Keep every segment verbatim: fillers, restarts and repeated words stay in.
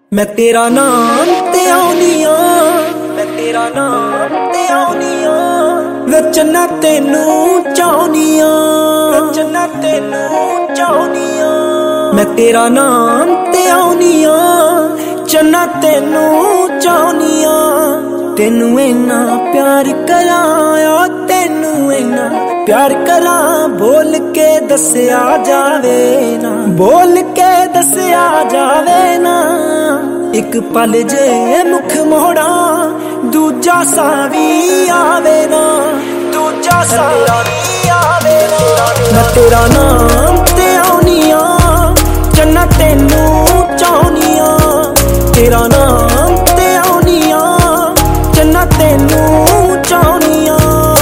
मैं तेरा नाम ते आउनिया, मैं तेरा नाम ते आउनिया, वे चन्ना तेनू चाहुनिया, वे चन्ना तेनू चाहुनिया। मैं तेरा नाम ते आउनिया, चन्ना तेनू चाहुनिया। तेनू इन्ना प्यार कराया, तेनू इन्ना प्यार करा, बोल के दस्या जावे ना, बोल के दस्या जावे ना। एक पल जे मुख मोड़ा, दूजा सा भी आवे ना, दूजा सा भी आवे ना। मैं तेरा नाम ते आउनिया, चन्ना तेनू चाहुनिया। तेरा नाम ते आउनिया, चन्ना तेनू चाहुनिया।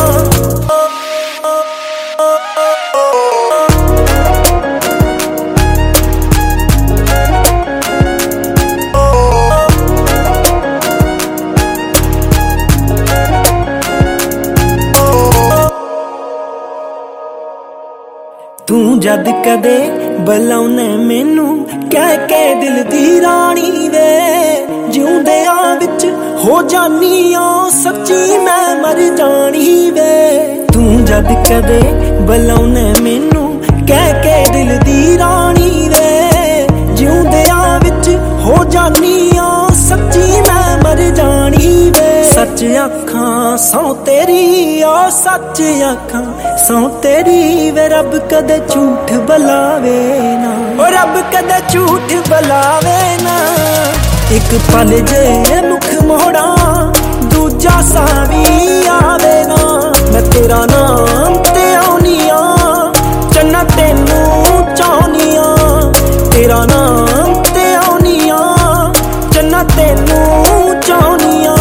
तू जद कदे बुलाउने मैनू, कह के दिल दी रानी वे, जिउंदियां विच हो जानी आ, सच्ची मैं मर जानी वे। तू जद कदे बुलाउने मैनू, कह के दिल दी रानी वे, जिउंदियां विच हो जानी आ, सच्ची मैं मर जानी वे। सच आखां सौ तेरी, आ सच आखां सौ तेरी, वे रब कदे झूठ बुलावे ना, ओ रब कदे झूठ बुलावे ना। एक पल जे मुख मोड़ा, दूजा सा भी आवे ना। मैं तेरा नाम ते आउनिया, चन्ना तेनू चाहुनिया। तेरा नाम ते आउनिया, चन्ना तेनू चाहुनिया।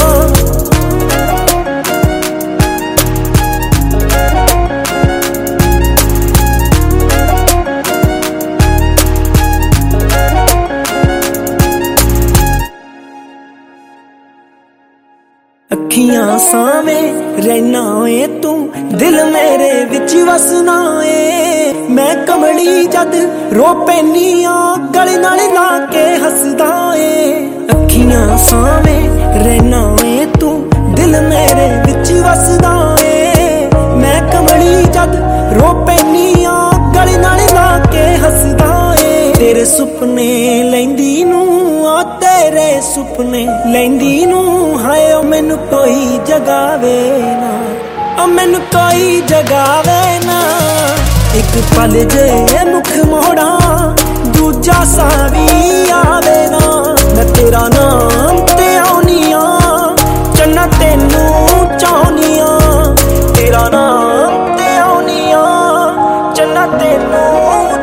अखियां सावे रहना ए तू, दिल मेरे विच वसना ए। मैं कमली जद रो पैनी आ, गले नाल ला के हसदा ए। अखियां सावे रहना ए तू, दिल मेरे विच वसदा ए। मैं कमली जद रो पैनी आ, गले नाल ला के हसदा ए। तेरे सुपने लैंदी नू, आ तेरे सुपने लैंदी नू, हाय ओ मैनू कोई जगावे ना, ओ मैनू कोई जगावे ना। एक पल जे मुख मोड़ा, दूजा सा भी आवे ना। मैं तेरा नाम ते आउनिया, चन्ना तेनू चाहुनिया। तेरा नाम ते आउनिया, चन्ना तेनू